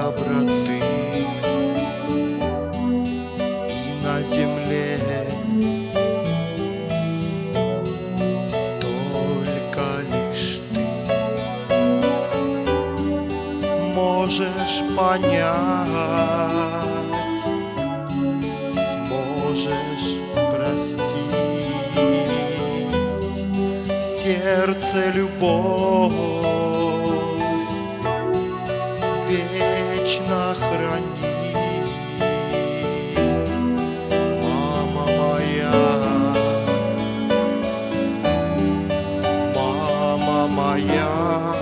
доброты и на земле только лишь ты можешь понять, сможешь простить. В сердце любовь вечно хранить. Мама моя, мама моя.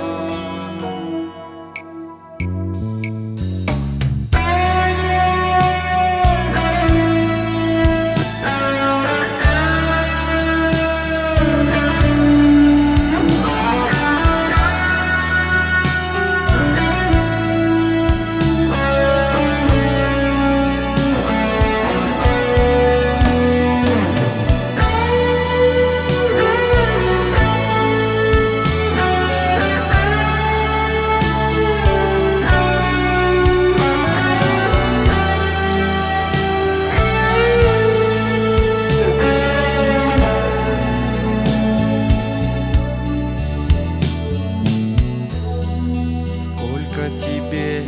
Тебе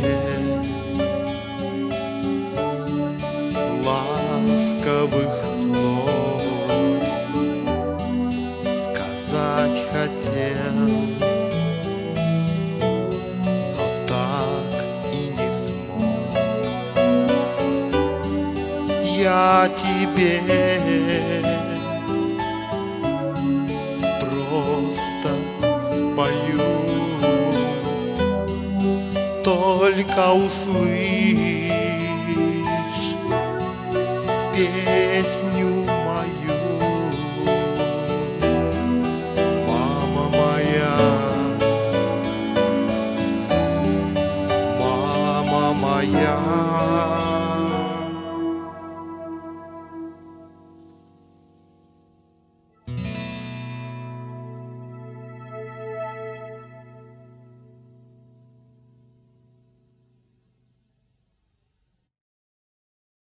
ласковых слов сказать хотел, но так и не смог. Я тебе просто спою, только услышь песню мою. Мама моя, мама моя.